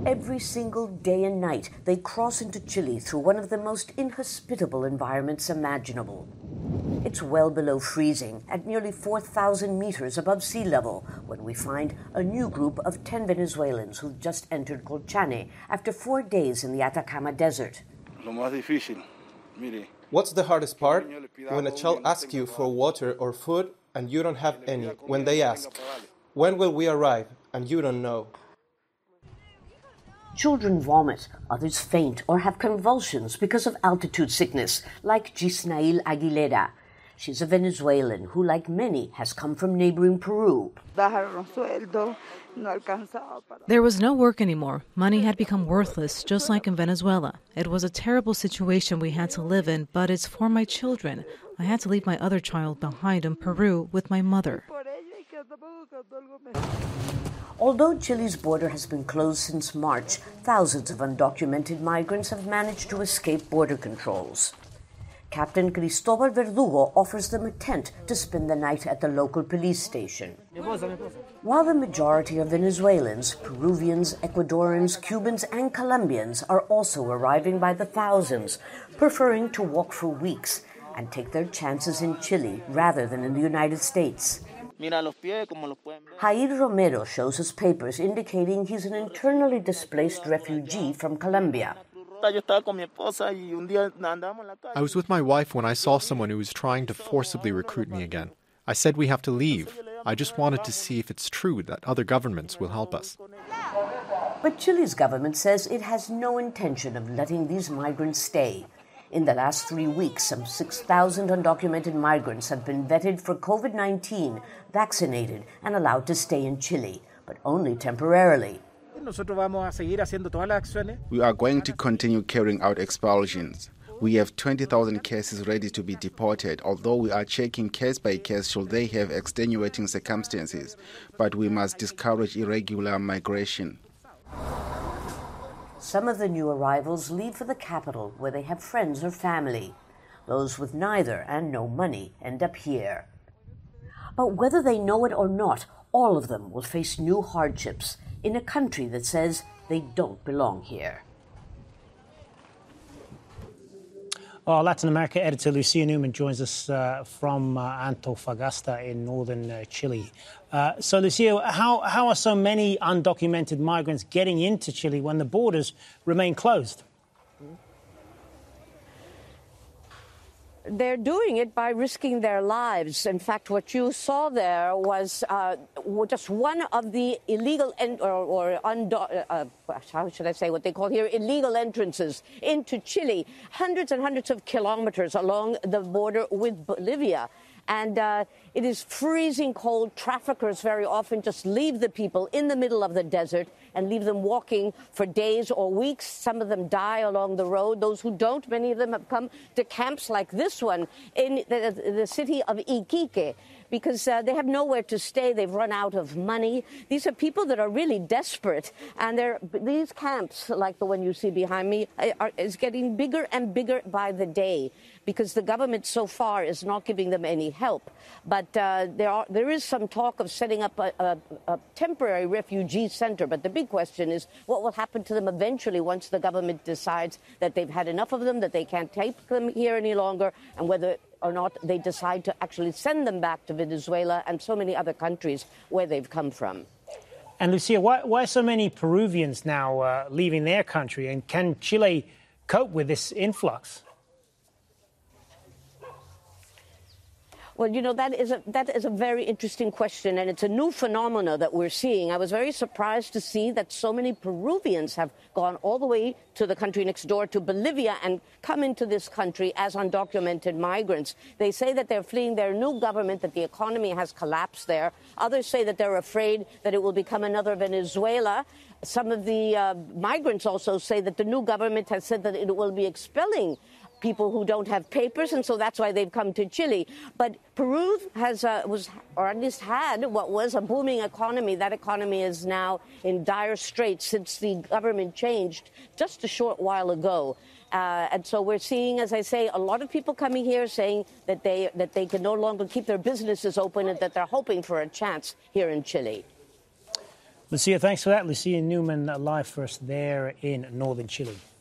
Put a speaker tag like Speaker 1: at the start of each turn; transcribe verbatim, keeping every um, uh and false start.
Speaker 1: Every single day and night, they cross into Chile through one of the most inhospitable environments imaginable. It's well below freezing, at nearly four thousand meters above sea level, when we find a new group of ten Venezuelans who've just entered Colchane after four days in the Atacama Desert.
Speaker 2: What's the hardest part? When a child asks you for water or food and you don't have any. When they ask, when will we arrive? And you don't know.
Speaker 1: Children vomit, others faint or have convulsions because of altitude sickness, like Gisnail Aguilera. She's a Venezuelan who, like many, has come from neighboring Peru.
Speaker 3: There was no work anymore. Money had become worthless, just like in Venezuela. It was a terrible situation we had to live in, but it's for my children. I had to leave my other child behind in Peru with my mother.
Speaker 1: Although Chile's border has been closed since March, thousands of undocumented migrants have managed to escape border controls. Captain Cristobal Verdugo offers them a tent to spend the night at the local police station. While the majority of Venezuelans, Peruvians, Ecuadorians, Cubans, and Colombians are also arriving by the thousands, preferring to walk for weeks and take their chances in Chile rather than in the United States. Jair Romero shows us papers indicating he's an internally displaced refugee from Colombia.
Speaker 4: I was with my wife when I saw someone who was trying to forcibly recruit me again. I said we have to leave. I just wanted to see if it's true that other governments will help us.
Speaker 1: But Chile's government says it has no intention of letting these migrants stay. In the last three weeks, some six thousand undocumented migrants have been vetted for COVID nineteen, vaccinated, and allowed to stay in Chile, but only temporarily.
Speaker 5: We are going to continue carrying out expulsions. We have twenty thousand cases ready to be deported, although we are checking case by case should they have extenuating circumstances. But we must discourage irregular migration.
Speaker 1: Some of the new arrivals leave for the capital where they have friends or family. Those with neither and no money end up here. But whether they know it or not, all of them will face new hardships in a country that says they don't belong here.
Speaker 6: Our Latin America editor Lucia Newman joins us uh, from uh, Antofagasta in northern uh, Chile. Uh, so, Lucia, how, how are so many undocumented migrants getting into Chile when the borders remain closed?
Speaker 7: They're doing it by risking their lives. In fact, what you saw there was uh, just one of the illegal en- or, or undo- uh, how should I say what they call here illegal entrances into Chile, hundreds and hundreds of kilometers along the border with Bolivia. And uh, it is freezing cold. Traffickers very often just leave the people in the middle of the desert and leave them walking for days or weeks. Some of them die along the road. Those who don't, many of them have come to camps like this one in the, the city of Iquique, because uh, they have nowhere to stay. They've run out of money. These are people that are really desperate. And they're, these camps, like the one you see behind me, are, is getting bigger and bigger by the day, because the government so far is not giving them any help. But uh, there are there is some talk of setting up a, a, a temporary refugee center. But the big question is what will happen to them eventually once the government decides that they've had enough of them, that they can't take them here any longer, and whether or not they decide to actually send them back to Venezuela and so many other countries where they've come from.
Speaker 6: And Lucia, why, why so many Peruvians now uh, leaving their country? And can Chile cope with this influx?
Speaker 7: Well, you know, that is a that is a very interesting question, and it's a new phenomena that we're seeing. I was very surprised to see that so many Peruvians have gone all the way to the country next door, to Bolivia, and come into this country as undocumented migrants. They say that they're fleeing their new government, that the economy has collapsed there. Others say that they're afraid that it will become another Venezuela. Some of the uh, migrants also say that the new government has said that it will be expelling people who don't have papers, and so that's why they've come to Chile. But Peru has, uh, was, or at least had, what was a booming economy. That economy is now in dire straits since the government changed just a short while ago. Uh, and so we're seeing, as I say, a lot of people coming here saying that they that they can no longer keep their businesses open and that they're hoping for a chance here in Chile.
Speaker 6: Lucia, thanks for that. Lucia Newman live for us there in northern Chile.